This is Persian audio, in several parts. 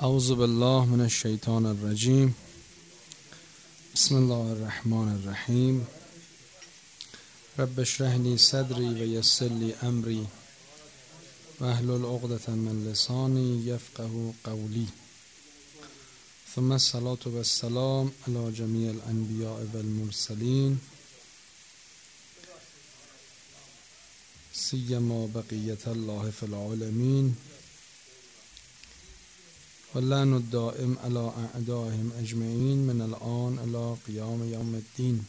اعوذ بالله من الشیطان الرجیم. بسم الله الرحمن الرحیم. رب اشرح لی صدری و یسر لی امری واحلل عقدة من لسانی یفقهوا قولی. ثم الصلاة والسلام علی جمیع الانبیاء والمرسلین سیما بقیة الله فی العالمین واللعن الدائم علی اعدائهم اجمعین من الآن الی قیام یوم الدین.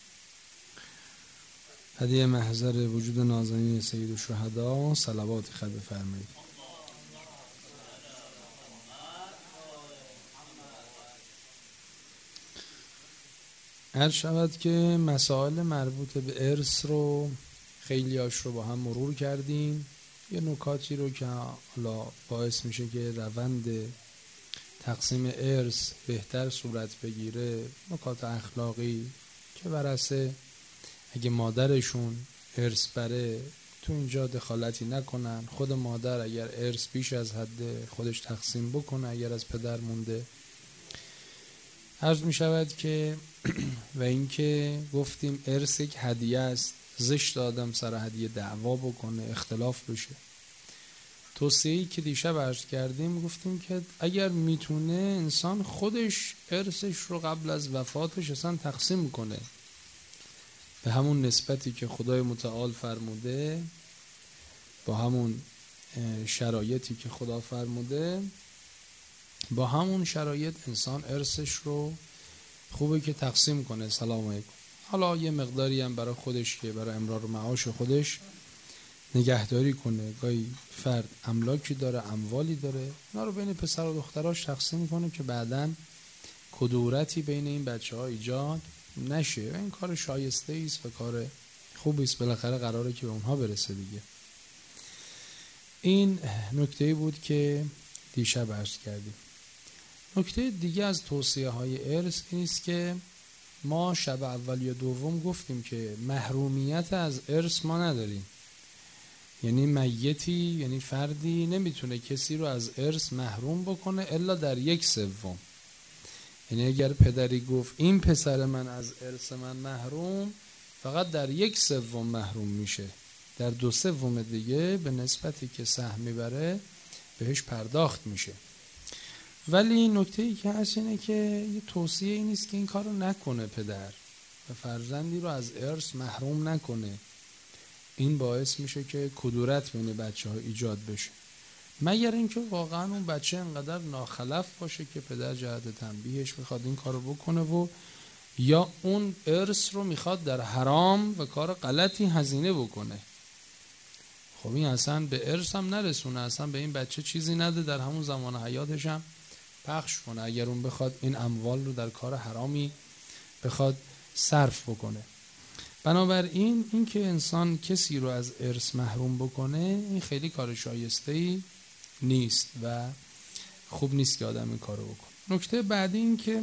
هدیه محضر وجود نازنین سید الشهدا، صلوات خود بفرمایید. عرض شود که مسائل مربوط به ارث رو خیلیاش رو با هم مرور کردیم. یه نکاتی رو که حالا باعث میشه که روند تقسیم ارث بهتر صورت بگیره، نکات اخلاقی که ورثه اگه مادرشون ارث بره تو اینجا دخالتی نکنن، خود مادر اگر ارث بیش از حد خودش تقسیم بکنه اگر از پدر مونده. عرض می شود که و اینکه گفتیم ارث یک هدیه است، زشت آدم سر هدیه دعوا بکنه، اختلاف بشه. توصیه‌ای که دیشب عرض کردیم گفتیم که اگر میتونه انسان خودش ارثش رو قبل از وفاتش اصلا تقسیم کنه به همون نسبتی که خدای متعال فرموده، با همون شرایطی که خدا فرموده، با همون شرایط انسان ارثش رو خوبه که تقسیم کنه. سلام علیکم. حالا یه مقداری هم برای خودش که برای امرار معاش خودش نگهداری کنه. گاهی فرد املاکی داره، اموالی داره، اونا رو بین پسر و دختراش تقسیم کنه که بعداً کدورتی بین این بچه‌ها ایجاد نشه. و این کار شایسته است و کار خوبی است، بالاخره قراره که به اونها برسه دیگه. این نکته‌ای بود که دیشب عرض کردیم. نکته دیگه از توصیه‌های ارث این است که ما شب اول یا دوم گفتیم که محرومیت از ارث ما نداریم. یعنی میتی، یعنی فردی نمیتونه کسی رو از ارث محروم بکنه الا در 1/3. یعنی اگر پدری گفت این پسر من از ارث من محروم، فقط در 1/3 محروم میشه، در 2/3 دیگه به نسبتی که سهم میبره بهش پرداخت میشه. ولی نکته‌ای که هست اینه که یه توصیه این نیست که این کارو نکنه پدر و فرزندی رو از ارث محروم نکنه. این باعث میشه که کدورت بین بچه‌ها ایجاد بشه، مگر اینکه واقعا اون بچه انقدر ناخلف باشه که پدر جهت تنبیهش میخواد این کارو بکنه و یا اون ارث رو میخواد در حرام و کار غلطی هزینه بکنه. خب این اصلا به ارث هم نرسونه، اصلا به این بچه چیزی نده، در همون زمان حیاتش هم پخش کنه اگر اون بخواد این اموال رو در کار حرامی بخواد صرف بکنه. بنابراین این که انسان کسی رو از ارث محروم بکنه این خیلی کار شایسته‌ای نیست و خوب نیست که آدم این کارو بکنه. نکته بعدی این که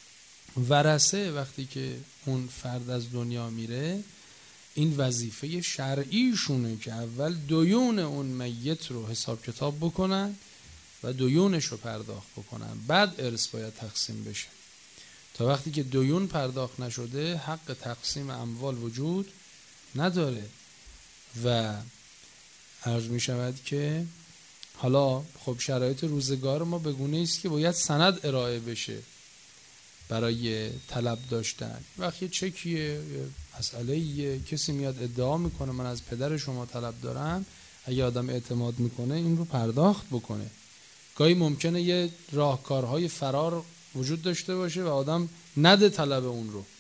ورثه وقتی که اون فرد از دنیا میره، این وظیفه شرعیشونه که اول دیون اون میت رو حساب کتاب بکنن و دیونش رو پرداخت بکنن، بعد ارث باید تقسیم بشه. تا وقتی که دیون پرداخت نشده حق تقسیم اموال وجود نداره. و عرض می شود که حالا خب شرایط روزگار ما به گونه است که باید سند ارائه بشه برای طلب داشتن. وقتی چکیه مسئله کسی میاد ادعا میکنه من از پدر شما طلب دارم، اگه آدم اعتماد میکنه این رو پرداخت بکنه. گاهی ممکنه یه راهکارهای فرار وجود داشته باشه و آدم نده طلب اون رو.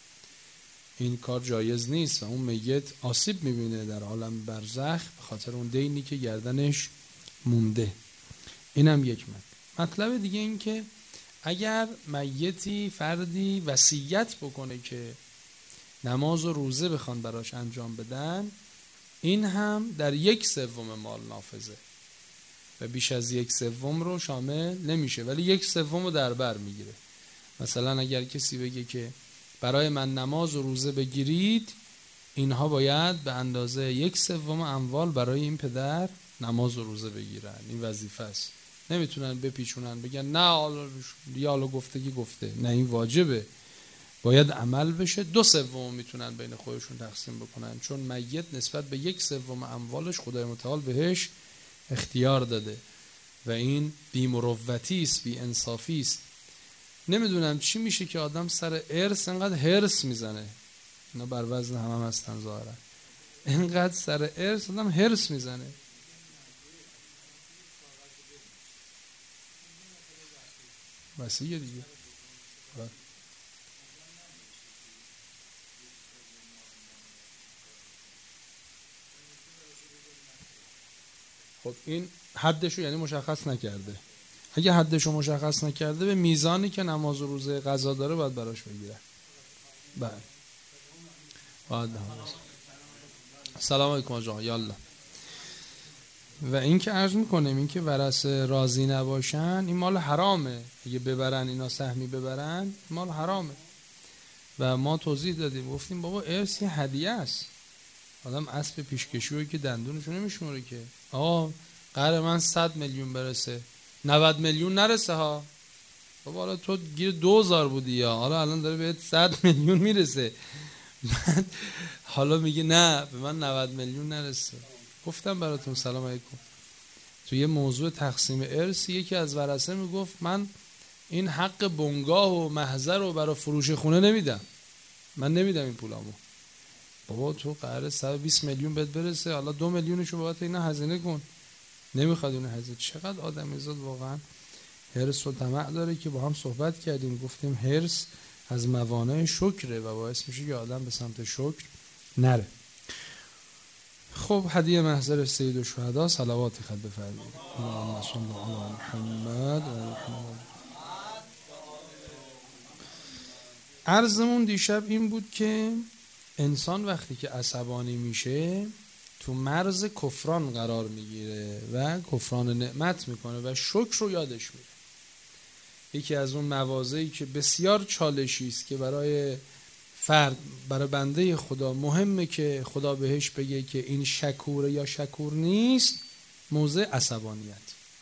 این کار جایز نیست و اون میت آسیب میبینه در عالم برزخ به خاطر اون دینی که گردنش مونده. اینم یک مطلب دیگه. این که اگر میتی فردی وصیت بکنه که نماز و روزه بخوان براش انجام بدن، این هم در 1/3 مال نافذه و بیش از 1/3 رو شامل نمیشه، ولی 1/3 رو در بر میگیره. مثلا اگر کسی بگه که برای من نماز و روزه بگیرید، اینها باید به اندازه 1/3 اموال برای این پدر نماز و روزه بگیرن. این وظیفه است. نمیتونن بپیچونن بگن نه حالا گفتگی گفته. نه، این واجبه، باید عمل بشه. 2/3 میتونن بین خودشون تقسیم بکنن، چون میت نسبت به 1/3 اموالش خدای متعال بهش اختیار داده و این بی‌مروتی است، بی انصافی است. نمیدونم چی میشه که آدم سر ارث انقدر هرس میزنه. اینا بر وزن هم هستن ظاهرا. اینقدر سر ارث آدم هرس میزنه. وسیعه دیگه. خب این حدشو یعنی مشخص نکرده. اگه حدشو مشخص نکرده به میزانی که نماز و روزه قضا داره باید براش بگیره. بله. سلام علیکم آقا. یالا. و این که عرض میکنیم این که ورثه راضی نباشن این مال حرامه. اگه ببرن اینا سهمی ببرن مال حرامه. و ما توضیح دادیم گفتیم بابا ارث یه هدیه است. آدم اسب پیشکشویی که دندونشو نمیشموره که آقا قرار من 100 میلیون برسه 90 میلیون نرسه ها. بابا حالا تو گیر 2000 بودی یا حالا الان داره بهت 100 میلیون میرسه. حالا میگه نه به من 90 میلیون نرسه. گفتم براتون سلام علیکم تو یه موضوع تقسیم ارث یکی از ورثه میگفت من این حق بنگاه و محضر رو برای فروش خونه نمیدم، من نمیدم این پولامو. بابا تو قراره 120 میلیون بهت برسه، حالا 2 میلیونشو بابت اینا هزینه کن. نمیخواد اون هزینه. چقدر آدمیزاد واقعا حرص و طمع داره که با هم صحبت کردیم گفتیم حرص از موانع شکره و باعث میشه که آدم به سمت شکر نره. خب هدیه محضر سید الشهدا صلواتی خط بفرمایید. اللهم صل علی محمد. عرضمون دیشب این بود که انسان وقتی که عصبانی میشه تو مرز کفران قرار میگیره و کفران نعمت میکنه و شکر رو یادش میره. یکی از اون مواضعی که بسیار چالشی است که برای فرد، برای بنده خدا مهمه که خدا بهش بگه که این شکوره یا شکور نیست، موضع عصبانیت.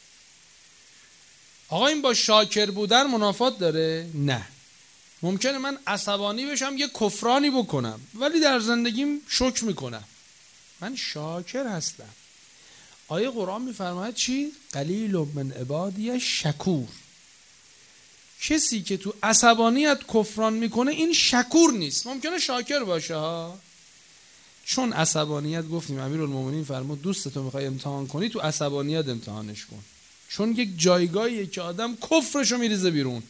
آقا این با شاکر بودن منافات داره؟ نه. ممکنه من عصبانی بشم یه کفرانی بکنم ولی در زندگیم شکر میکنم، من شاکر هستم. آیه قرآن میفرماید چی؟ قلیل من عبادی شکور. کسی که تو عصبانیت کفران میکنه این شکور نیست. ممکنه شاکر باشه ها، چون عصبانیت گفتیم امیرالمومنین فرمود دوستتو میخوای امتحان کنی تو عصبانیت امتحانش کن، چون یک جایگاهیه که آدم کفرشو میریزه بیرون،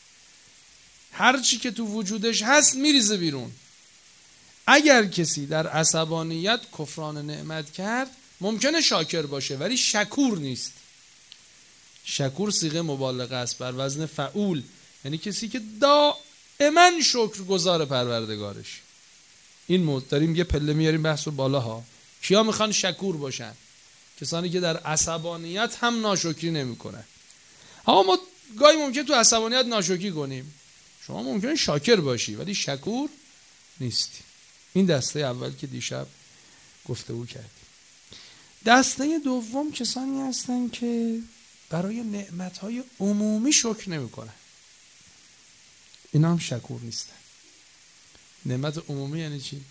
هر چی که تو وجودش هست میریزه بیرون. اگر کسی در عصبانیت کفران نعمت کرد ممکنه شاکر باشه ولی شکور نیست. شکور صیغه مبالغه است بر وزن فعول، یعنی کسی که دائما شکر گزار پروردگارش. این داریم یه پله میاریم بحث رو بالا ها. کیا میخوان شکور باشن؟ کسانی که در عصبانیت هم ناشکری نمیکنن. اما ما گاهی ممکن تو عصبانیت ناشکری کنیم، شما ممکنه شاکر باشی ولی شکور نیستی. این دسته اول که دیشب گفتگو کردیم. دسته دوم کسانی هستن که برای نعمتهای عمومی شکر نمیکنن، اینا هم شکور نیستن. نعمت عمومی یعنی چی؟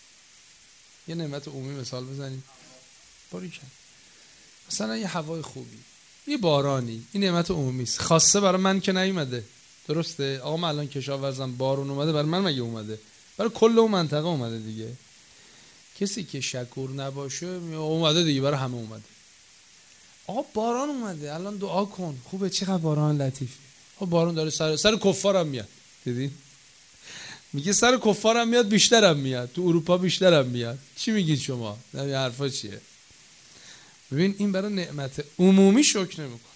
یه نعمت عمومی مثال بزنیم. باریکن مثلا یه هوای خوبی، یه بارانی، این نعمت عمومی است. خاصه برای من که نیومده. درسته؟ آقا من الان کشاورزم بارون اومده برای من مگه اومده؟ برای کل اون منطقه اومده دیگه. کسی که شکور نباشه اومده دیگه برای همه اومده. آقا باران اومده الان دعا کن، خوبه، چقدر باران لطیفه. آقا باران داره سر کفارم میاد. دیدین؟ میگه سر کفارم میاد، بیشترم میاد، تو اروپا بیشترم میاد. چی میگید شما؟ این حرفا چیه؟ ببین این برای نعمت عمومی شکر نمیکن.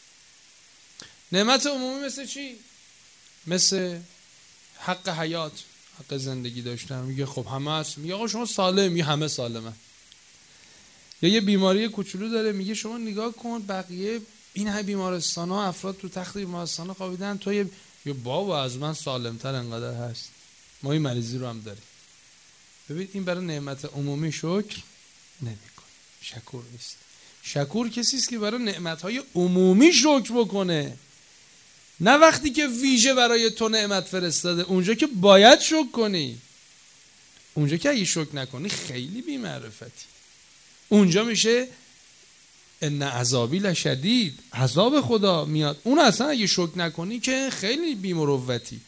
نعمت عمومی مثل چی؟ مثل حق حیات، حق زندگی داشتن. میگه خب همه هست، میگه آقا شما سالم، میگه همه سالمه. یا یه بیماری کوچولو داره، میگه شما نگاه کن بقیه این های بیمارستان ها افراد تو تخت بیمارستان ها خوابیدن، تو یه بابا از من سالمتر انقدر هست، ما این مریضی رو هم داریم. ببین این برای نعمت عمومی شکر نمیکن، شکور نیست. شکور کسی است که برای نعمتهای عمومی شکر بکنه، نه وقتی که ویژه برای تو نعمت فرستاده. اونجا که باید شکر کنی، اونجا که اگه شکر نکنی خیلی بی‌معرفتی. اونجا میشه ان عذابی لشدید، عذاب خدا میاد. اون اصلا اگه شکر نکنی که خیلی بی‌مروتی.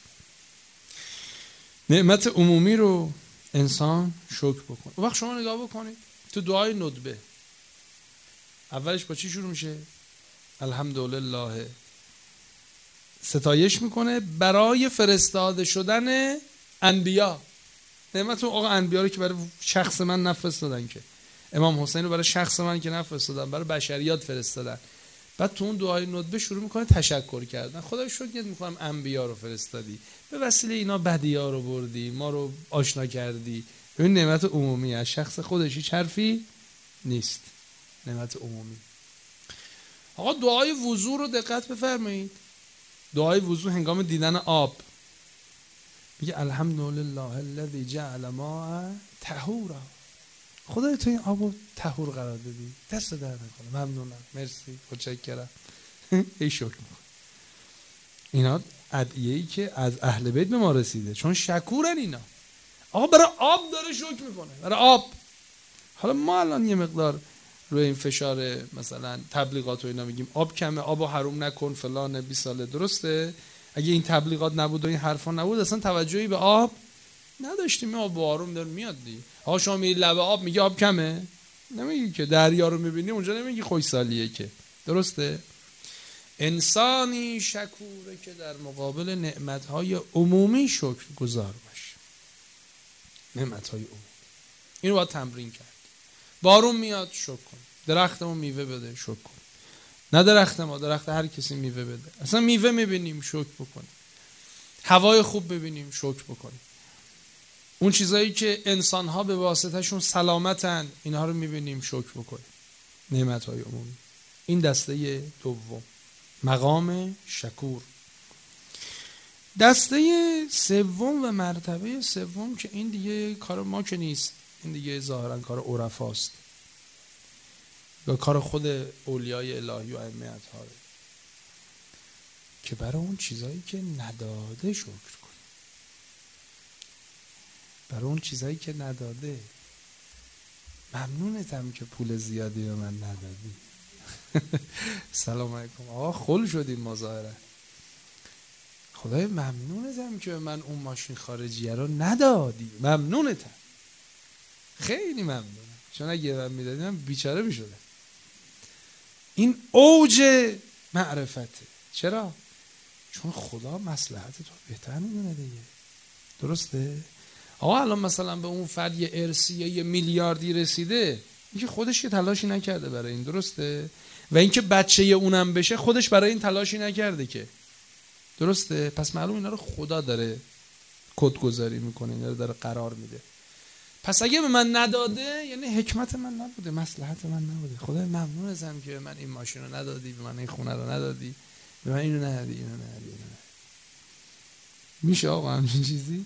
نعمت عمومی رو انسان شکر بکنه. وقت شما نگاه بکنید تو دعای ندبه اولش با چی شروع میشه؟ الحمدلله. ستایش میکنه برای فرستاده شدن انبیا. نعمت آقا انبیا رو که برای شخص من نفرستادن، که امام حسین رو برای شخص من که نفرستادن، برای بشریات فرستادن. بعد تو اون دعای ندبه شروع میکنه تشکر کردن. خدای شکرت میکنم انبیا رو فرستادی، به وسیله اینا بدیا رو بردی، ما رو آشنا کردی. این نعمت عمومی از شخص خودش هیچ حرفی نیست، نعمت عمومی. آقا دعای وضو رو دقت بفرمایید. دعای وضو هنگام دیدن آب میگه الحمدلله الذی جعل ماء طهورا. خدای تو این آبو طهور قرار دادی، دست در نکنه، ممنونم، مرسی، متشکرم. ای شکر میکنم. اینا ادعیه‌ای که از اهل بیت به ما رسیده، چون شکورن اینا. آقا برای آب داره شکر میکنه، برای آب. حالا ما الان یه مقدار روی این فشار مثلا تبلیغات و اینا میگیم آب کمه، آبو حروم نکن فلان 20 ساله، درسته؟ اگه این تبلیغات نبود و این حرفا نبود اصلا توجهی به آب نداشتیم. آب آروم داره میاد دی. آقا شما میری لب آب میگی آب کمه، نمیگی که. دریا رو میبینی اونجا نمیگی خوشسالیه که، درسته؟ انسانی شکوره که در مقابل نعمتهای عمومی شکر گزار باشه. نعمتهای عمومی اینو باید تمرین کرد. بارون میاد شکر کن، درختمون میوه بده شکر کن، نه درخت ما، درخت هر کسی میوه بده. اصلا میوه میبینیم شکر بکنیم، هوای خوب ببینیم شکر بکنیم. اون چیزایی که انسان‌ها به واسطه‌شون سلامتن اینها رو میبینیم شکر بکنیم. نعمت‌های عمومی. این دسته دوم، مقام شکور. دسته سوم و مرتبه سوم که این دیگه کار ما که نیست، این دیگه ظاهرا کار عرفاست یا کار خود اولیای الهی و ائمه اطهاره، که برای اون چیزایی که نداده شکر کنی. برای اون چیزایی که نداده. ممنونتم که پول زیادی به من ندادی. سلام علیکم آقا، خل شدیم ما ظاهرا. خدای ممنونتم که به من اون ماشین خارجیه رو ندادی، ممنونتم، خیلی ممنونم، چون اگه من میدادی من بیچاره میشدم. این اوج معرفته. چرا؟ چون خدا مصلحت تو بهتر میدونه دیگه، درسته؟ آقا الان مثلا به اون فرد یه ارثی یه میلیاردی رسیده، اینکه خودش یه تلاشی نکرده برای این، درسته؟ و اینکه بچه اونم بشه خودش برای این تلاشی نکرده که، درسته؟ پس معلوم اینا رو خدا داره کدگذاری میکنه، اینا رو داره قرار میده. پس اگه به من نداده یعنی حکمت من نبوده، مصلحت من نبوده. خدای ممنونم که به من این ماشین رو ندادی، به من این خونه رو ندادی، به من اینو ندادی، اینو ندادی. میشه آقا همچین چیزی؟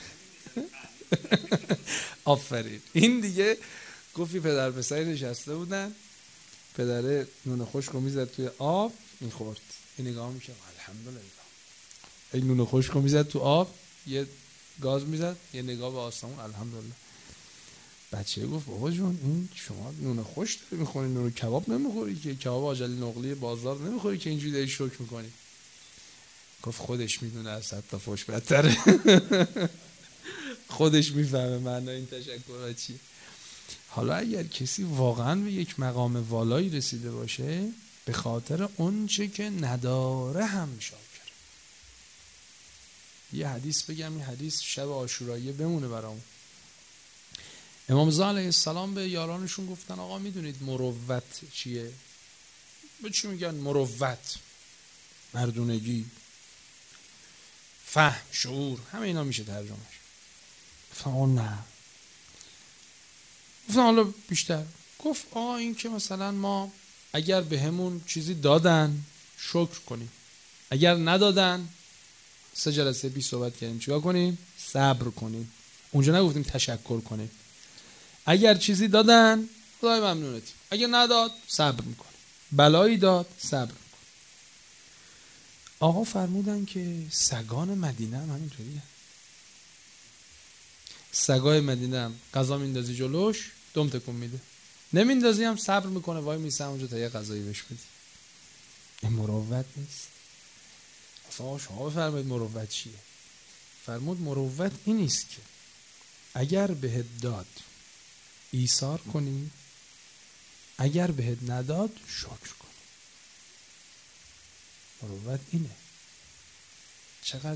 آفرین. این دیگه گفتی پدر پسری نشسته بودن، پدره نون خشک رو میزد توی آب میخورد، این نگاه میکرد الحمدلله، این نون خشک رو میزد تو آب، یه گاز میزد، یه نگاه به آسمون، الحمدلله. بچه گفت بابا جون این شما نون خشک داری میخوری، نون کباب نمیخوری که، کباب آجالی نقلی بازار نمیخوری که اینجوری داری شکر میکنی. گفت خودش میدونه از 100 تا فحش بدتره. خودش میفهمه معنی این تشکر چیه. حالا اگر کسی واقعا به یک مقام والایی رسیده باشه، به خاطر اون چه که نداره هم شاکر. یه حدیث بگم، این حدیث شب عاشورایی بمونه برام. امام رضا علیه السلام به یارانشون گفتن آقا میدونید مروت چیه؟ به چی میگن مروت؟ مردونگی، فهم، شعور، همه اینا میشه ترجمهش. گفتن آقا نه. گفتن حالا بیشتر. گفت آقا این که مثلا ما اگر به همون چیزی دادن شکر کنیم، اگر ندادن 3 جلسه 20 صحبت کردیم چیکار کنیم؟ صبر کنیم. اونجا نگفتیم تشکر کنیم. اگر چیزی دادن خدای ممنونتیم، اگه نداد صبر میکنه، بلایی داد صبر میکنه. آقا فرمودن که سگان مدینه هم همینطوریه. سگای مدینه هم غذا میندازی جلوش دم تکون میده، نمیندازی هم صبر میکنه، وای میسه اونجا تا یه غذایی بهش بدی. این مروت نیست. اصلا شما بفرمایید مروت چیه؟ فرمود مروت این نیست که اگر بهت داد ایثار کنی، اگر بهت نداد شکر کنی. مروت اینه. چقدر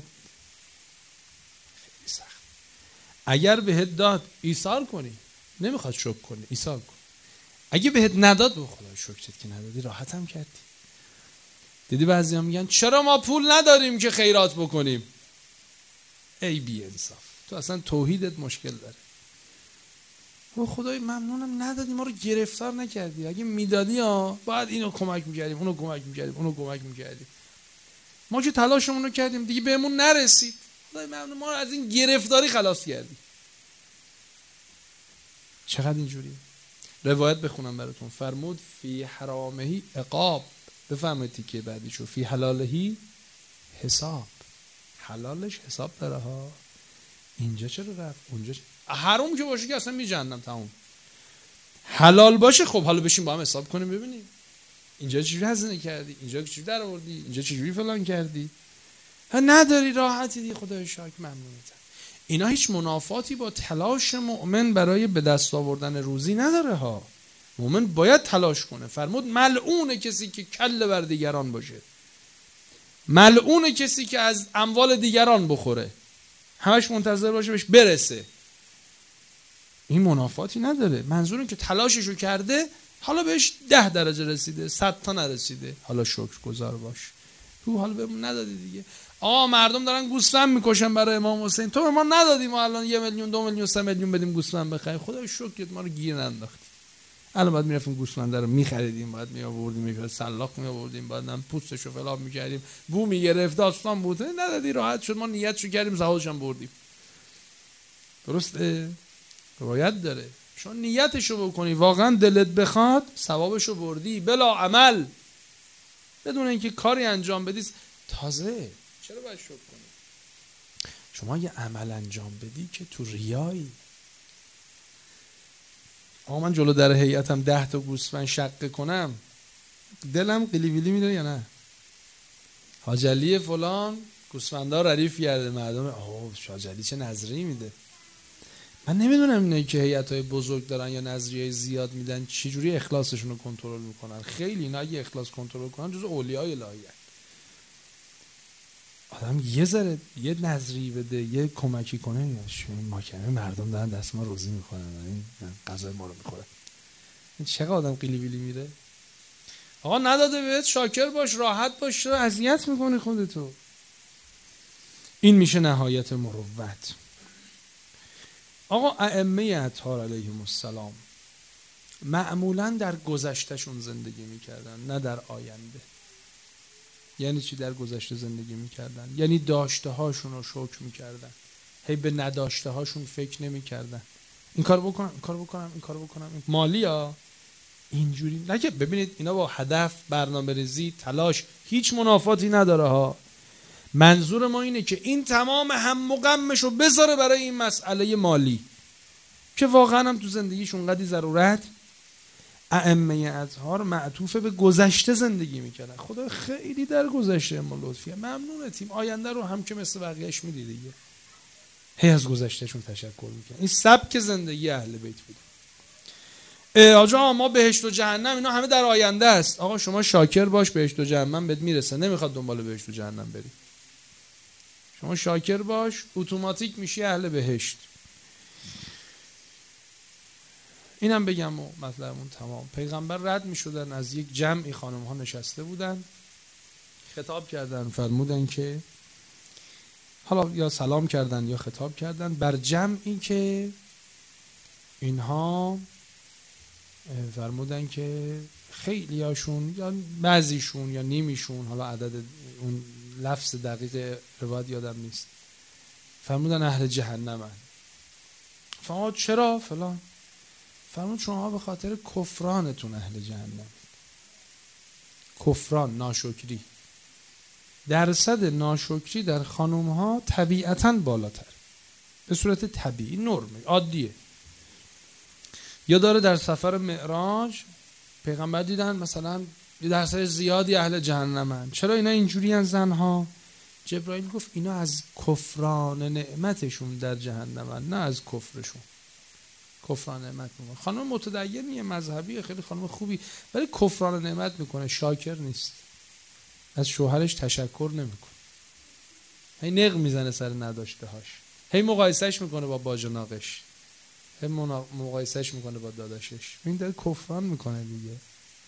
خیلی سخت. اگر بهت داد ایثار کنی، نمیخواد شکر کنی، ایثار کن. اگه بهت نداد به خدا شکرت که ندادی، راحت هم کردی. دیدی بعضی هم میگن چرا ما پول نداریم که خیرات بکنیم؟ ای بی انصاف، تو اصلا توحیدت مشکل داره. او خدای ممنونم ندادی، ما رو گرفتار نکردی. اگه میدادی باید اینو کمک میکردیم، اونو کمک میکردیم، اونو کمک میکردیم. ما که تلاشمون رو کردیم دیگه بهمون نرسید. خدای ممنون ما رو از این گرفتاری خلاص کردی. چقدر اینجوریه. روایت بخونم براتون. فرمود فی حرامهی عقاب، بفهمید تیکه بعدیشو، فی حلالهی حساب. حلالش حساب داره ها. اینجا چرا رفت اونجا حرام که باشه که اصلا می جهنم تموم. حلال باشه خب حالا بشین با هم حساب کنیم ببینیم اینجا چجوری هزینه کردی، اینجا چجوری در آوردی، اینجا چجوری فلان کردی. ها نداری راحتی دی، خدای شاکر ممنونتم. اینا هیچ منافاتی با تلاش مؤمن برای به دست آوردن روزی نداره ها. مؤمن باید تلاش کنه. فرمود ملعون کسی که کله بر دیگران باشه، ملعون کسی که از اموال دیگران بخوره، همش منتظر باشه بهش برسه. این منافاتی نداره. منظورم که تلاششو کرده، حالا بهش 10 درجه رسیده، 100 تا نرسیده، حالا شکر گزار باش. تو حالا بهمون ندادی دیگه. مردم دارن گوسفند میکشن برای امام حسین، تو به ما ندادی، ما الان 1 میلیون 2 میلیون 3 میلیون بدیم گوسفند بخریم. خدای شکرت ما رو گیر ننداختی. الان باید میرفتیم گوسفند رو میخریدیم، باید میآوردیم، میگه سلاخ میآوردیم، بعد هم پوستشو فلان میکردیم، بو میگرفت، داستان بود. ندادی راحت شد، ما نیتشو کردیم، زهادش هم بردیم. درسته؟ روایت داره چون نیتشو بکنی واقعا دلت بخواد ثوابشو بردی بلا عمل، بدون اینکه کاری انجام بدی. تازه چرا باید شکر کنی؟ شما یه عمل انجام بدی که تو ریایی. من جلو در هیئتم 10 تا گوسفند شقه کنم، دلم قلی ویلی میره یا نه؟ حاج علی فلان گوسفندا ردیف کرده، مردم حاج علی چه نظری میده. من نمیدونم اینایی که هیئت‌های بزرگ دارن یا نظریه زیاد میدن چجوری اخلاصشون رو کنترل میکنن. خیلی اینا اگه اخلاص کنترل کنن جزو اولیای الهی هستن. آدم یه ذره یه نظری بده، یه کمکی کنه، این ماکنه مردم دارن دست ما روزی میخورن، این غذای ما رو میخورن. این چقدر آدم قیلی بیلی میره. آقا نداده بهت شاکر باش، راحت باش، چرا اذیت میکنی خودتو؟ این میشه نهایت مروت. آقا ائمه اطهار علیهم السلام معمولا در گذشتهشون زندگی میکردن، نه در آینده. یعنی چی در گذشته زندگی میکردن؟ یعنی داشته هاشون رو شکر میکردن، هی به نداشته هاشون فکر نمیکردن. این کار بکنم، این کار بکنم، این کار بکنم. مالی ها اینجوری نگه. ببینید اینا با هدف، برنامه ریزی، تلاش هیچ منافاتی نداره ها. منظور ما اینه که این تمام هم و غمشو بذاره برای این مسئله مالی که واقعا هم تو زندگیشون قدی ضرورت. ائمه اطهار معطوف به گذشته زندگی میکردن. خدا خیلی در گذشته ما لطفیه، ممنونتیم، آینده رو هم که مثل بقیه‌اش میدی دیگه. هی از گذشتهشون تشکر میکنن. این سبک زندگی اهل بیت بود. آقا ما بهشت و جهنم اینا همه در آینده است. آقا شما شاکر باش، بهشت و جهنم بهت میرسه، نمیخواد دنبال بهشت و جهنم بری. شما شاکر باش، اتوماتیک میشی اهل بهشت. اینم بگم و مطلبمون تمام. پیغمبر رد میشدن از یک جمعی، خانم ها نشسته بودن، خطاب کردن، فرمودن که حالا یا سلام کردن یا خطاب کردن بر جمعی که اینها فرمودن که خیلی هاشون یا بعضیشون یا نیمیشون، حالا عدد اون لفظ دقیق روایت یادم نیست، فرمودن اهل جهنمن. فرمود چرا فلان؟ فرمود شما به خاطر کفرانتون اهل جهنم. کفران، ناشکری. درصد ناشکری در خانوم ها طبیعتاً بالاتر، به صورت طبیعی، نرمه، عادیه. یا داره در سفر معراج پیغمبر دیدن مثلا یه درصد زیادی اهل جهنمن. چرا اینا اینجوری ان زنها؟ جبرائیل گفت اینا از کفران نعمتشون در جهنمن، نه از کفرشون. کفران نعمت میکنه. خانم متدینیه، مذهبی، خیلی خانم خوبی، ولی کفران نعمت میکنه، شاکر نیست، از شوهرش تشکر نمیکنه، هی نق میزنه سر نداشته هاش، هی مقایسهش میکنه با باجناقش، هی مقایسهش میکنه با داداشش. این داره کفران میکنه دیگه.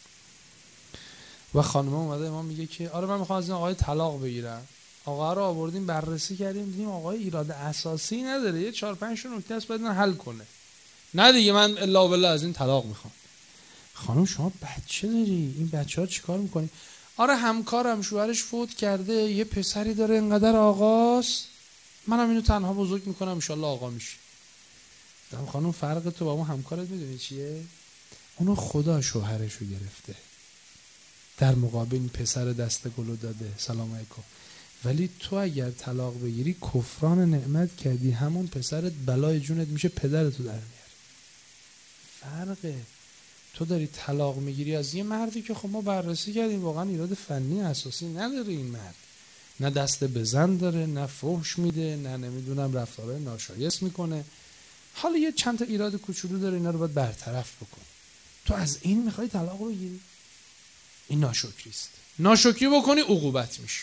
و خانم اومده ما میگه که آره من میخوام از این آقای طلاق بگیرم. آقا رو آوردیم بررسی کردیم دیدیم آقای ایراد اساسی نداره، یه 4-5 نکته است باید حل کنه. نه دیگه من الا بالله از این طلاق میخوام. خانم شما بچه داری، این بچه ها چیکار میکنی؟ آره همکارم شوهرش فوت کرده، یه پسری داره اینقدر آقاست، منم اینو تنها بزرگ میکنم ان شاءالله آقا میشه. خانم فرق تو با اون همکارت میدونی چیه؟ اونو خدا شوهرشو گرفته، در مقابل این پسر دست گلو داده، سلام علیکم. ولی تو اگر طلاق بگیری کفران نعمت کردی، همون پسرت بلای جونت میشه، پدرتو در میاره. فرقه. تو داری طلاق میگیری از یه مردی که خب ما بررسی کردیم واقعا ایراد فنی اساسی نداره این مرد، نه دست به زن داره، نه فحش میده، نه نمیدونم رفتارهای ناشایست میکنه، حالا یه چند تا ایراد کوچولو داره، اینا رو باید برطرف بکن. تو از این میخوای طلاق بگیری؟ این ناشکری است. ناشکری بکنی عقوبت میشه.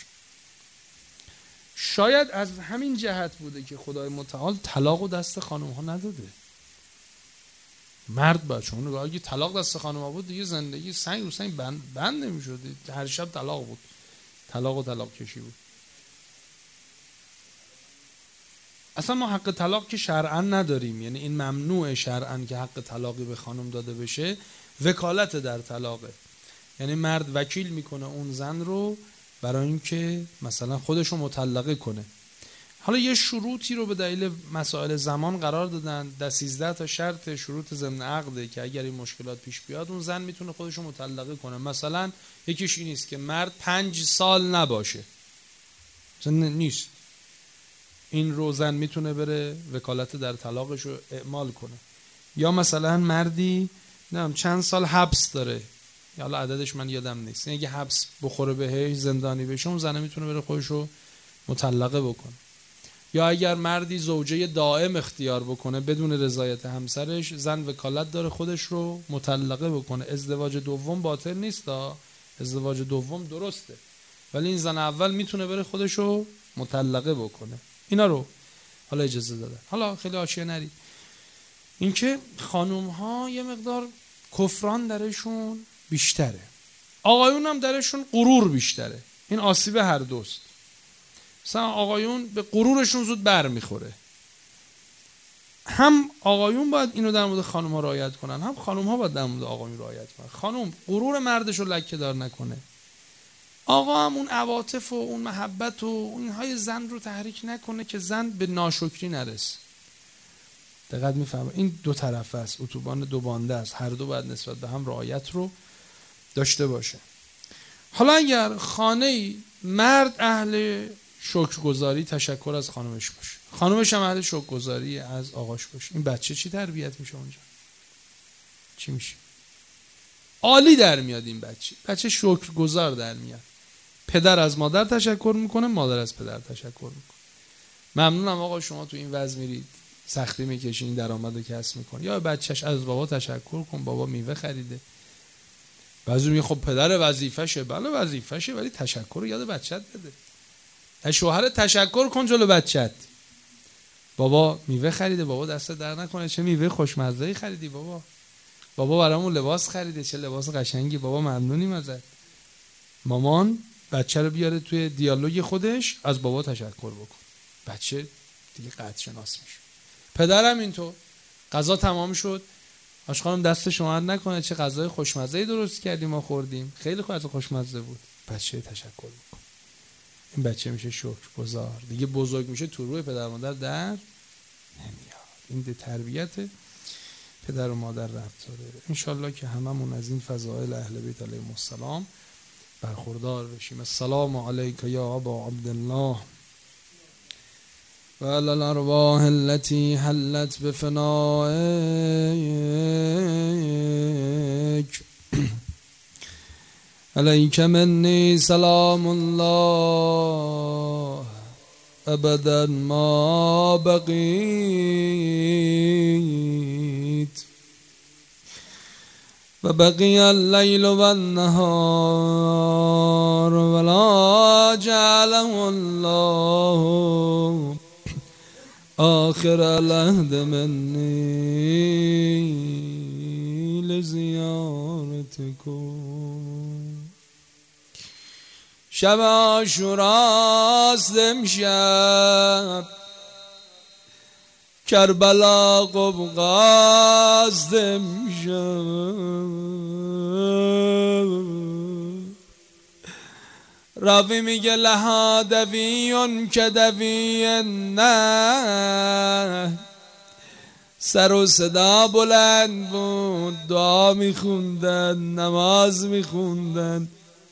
شاید از همین جهت بوده که خدای متعال طلاق و دست خانم ها نداده. مرد باید، چون اگه طلاق دست خانم ها بود دیگه زندگی سنگ رو سنگ بند نمیشد، هر شب طلاق بود، طلاق و طلاق کشی بود. اصلا ما حق طلاق که شرعا نداریم، یعنی این ممنوع شرعا که حق طلاقی به خانم داده بشه. وکالت در طلاقه، یعنی مرد وکیل میکنه اون زن رو برای اینکه مثلا خودش رو مطلقه کنه. حالا یه شروطی رو به دلیل مسائل زمان قرار دادن، 13 تا شرط شروط ضمن عقده که اگر این مشکلات پیش بیاد اون زن میتونه خودش رو مطلقه کنه. مثلا یکیش این است که مرد 5 سال نباشه، مثلا نیست، این رو زن میتونه بره وکالت در طلاقش رو اعمال کنه. یا مثلا مردی نمیدونم چند سال حبس داره، یا حالا عددش من یادم نیست، اگه حبس بخوره بهش، زندانی بشه، اون زنه میتونه بره خودش رو مطلقه بکنه. یا اگر مردی زوجه دائم اختیار بکنه بدون رضایت همسرش، زن وکالت داره خودش رو مطلقه بکنه. ازدواج دوم باطل نیست، ازدواج دوم درسته، ولی این زن اول میتونه بره خودش رو مطلقه بکنه. اینا رو حالا اجازه دادن. حالا خیلی حاشیه نرید، اینکه خانوم ها یه مقدار کفران درشون بیشتره، آقایون هم درشون غرور بیشتره. این آسیب هر دوست. مثلا آقایون به غرورشون زود بر میخوره. هم آقایون باید اینو در مورد خانم ها رعایت کنن، هم خانم ها باید در مورد آقایون رعایت کنن. خانم غرور مردش رو لکه دار نکنه، آقا هم اون عواطف و اون محبت و اونهای زن رو تحریک نکنه که زن به ناشکری نرسه. دقت میفهمه؟ این دو طرفه است، اتوبان دو بانده است، هر دو باید نسبت به هم رعایت رو داشته باشه. حالا اگر خانه مرد اهل شکرگزاری، تشکر از خانمش باشه، خانمش هم اهل شکرگزاری از آقاش باشه، این بچه چی تربیت میشه اونجا؟ چی میشه؟ عالی در میاد این بچه شکرگزار در میاد. پدر از مادر تشکر میکنه، مادر از پدر تشکر میکنه. ممنونم آقا شما تو این وضع میرید سختی میکشین، درآمدو کسب میکنه. یا بچهش از بابا تشکر کن، بابا میوه خریده. بعضی میگه خب پدر وظیفشه. بله وظیفشه، ولی تشکر رو یاد بچت بده. از شوهر تشکر کن جلو بچت. بابا میوه خریده، بابا دست در نکنه، چه میوه خوشمزه‌ای خریدی بابا. بابا برامون لباس خریده، چه لباس قشنگی، بابا ممنونیم ازت. مامان بچه رو بیاره توی دیالوگ خودش، از بابا تشکر بکن. بچه دیگه قدر شناس میشه. پدرم اینطور، غذا تمام شد، آش خانم دست شما نکنه، چه غذای خوشمزه‌ای درست کردیم ما خوردیم، خیلی خوشمزه بود. بچه تشکر بکن. این بچه میشه شکرگزار. دیگه بزرگ میشه تو روی پدر مادر در نمیاد. این تربیته. پدر و مادر رفت داره. انشالله که هممون از این فضائل اهل بیت علیهم السلام برخوردار بشیم. السلام علیک یا ابا عبدالله و علی الارواح التي حلت بفنائک علیک منی سلام الله ابدا ما بقیت و بقی اللیل و النهار ولا جعله الله آخر العهد منی لزیارتکم. شب عاشوراست امشب کربلا قبقاست امشب راوی میگه لها دویون که دوی نه سر و صدا بلند بود دعا میخوندن نماز میخوندن.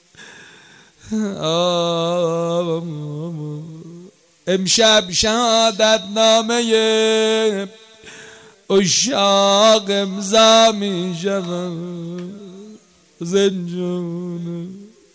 امشب شهادت نامه عشاق امضا می شود زنجون.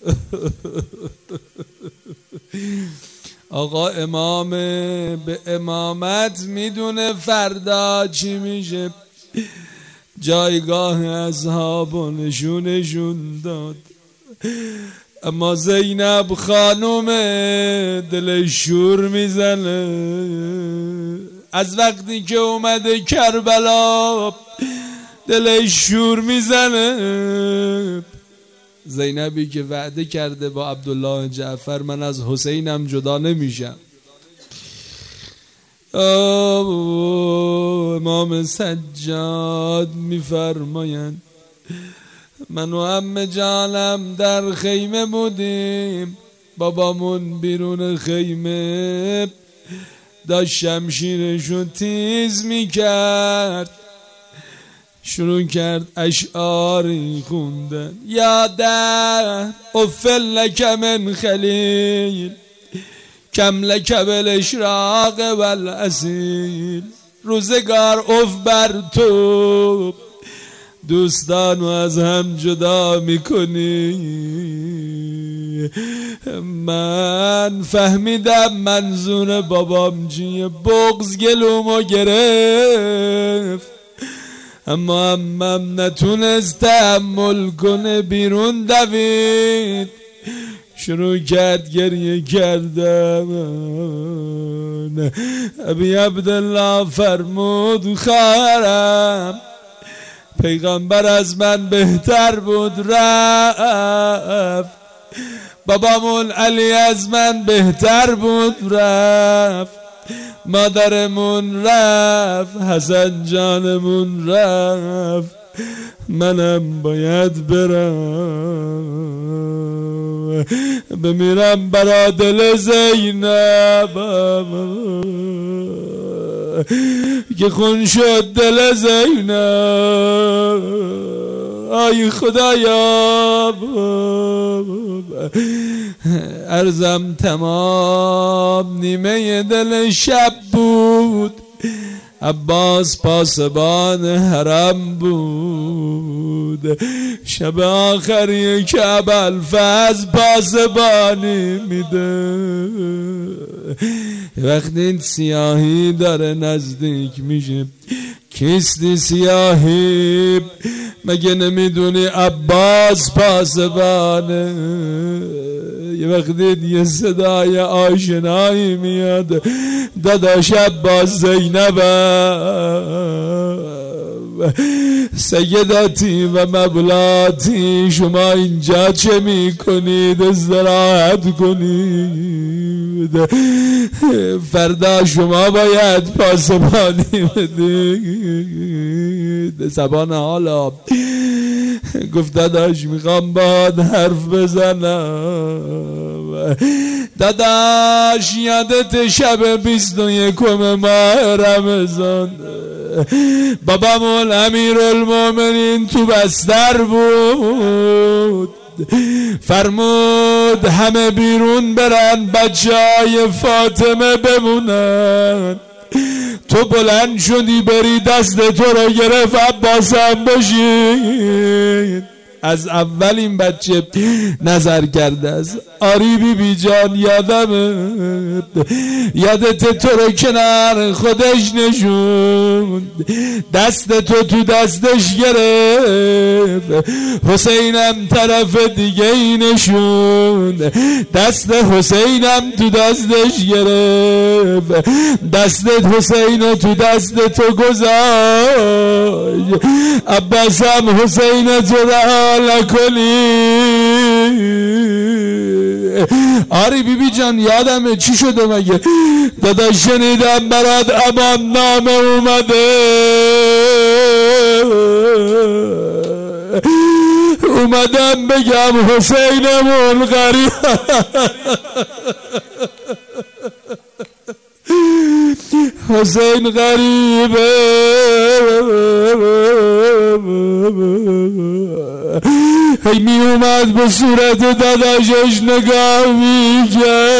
آقا امام به امامت میدونه فردا چی میشه. جایگاه اصحاب و نشون داد، اما زینب خانوم دل شور میزنه. از وقتی که اومده کربلا دل شور میزنه. زینبی که وعده کرده با عبدالله جعفر من از حسینم جدا نمیشم. امام سجاد میفرمایند من و عمه جانم در خیمه بودیم، بابامون بیرون خیمه داشت شمشیرشو تیز میکرد، شروع کرد اشعاری خوندن. یاده افل لک من خلیل کم لک بالاشراق والاسیل. روزگار اف بر تو دوستانو از هم جدا میکنی. من فهمیدم منظور بابام چیه، بغض گلومو گرفت، اما امم نتونست تحمل کنه، بیرون دوید، شروع کرد گریه کردن. ابی عبدالله فرمود خواهرم پیغمبر از من بهتر بود رفت، بابامون علی از من بهتر بود رفت، مادرمون رفت، حسن جانمون رفت، منم باید برم بمیرم برا دل زینب که خون شد دل زینب. آی خدایا عرضم تمام نیمه دل شب بود، عباس پاسبان حرم بود، شب آخری که ابوالفضل پاسبانی میده. وقتی این سیاهی داره نزدیک میشه، کیستی سیاهی مگه نمیدونی عباس پاسبانه؟ یه وقتی یه صدای آشنایی میاد، داداش عباس زینب سیداتی و مولاتی شما اینجا چه میکنید؟ استراحت کنید، فردا شما باید پاسبانی بدید. زبان حالا گفت داداش میخوام باید حرف بزنم. داداش یادت شب 21 ماه رمضان بابامون امیرالمومنین تو بستر بود، فرمود همه بیرون برن بچه‌های فاطمه بمونن. تو بلند شدی بری دست تو رو گرفت عباسم بشین. از اول این بچه نظر کرده است. آری بی بی جان یادت تو رو کنار خودش نشون، دست تو دستش گرفت، حسینم طرف دیگه ای نشون، دست حسینم تو دستش گرفت، دست حسین تو دست تو گذاشت. عباسم حسین تو را نکنی. آری بی بی جان یادمه چی شده مگه؟ دادا شنیدم برات امان نامه اومدم بگم حسینمون غریب حسین غریبه، هی می اومد به صورت داداشش نگاه می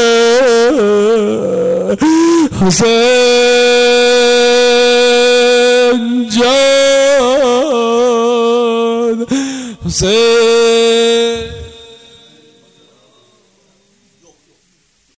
کرد. حسین جان، حسین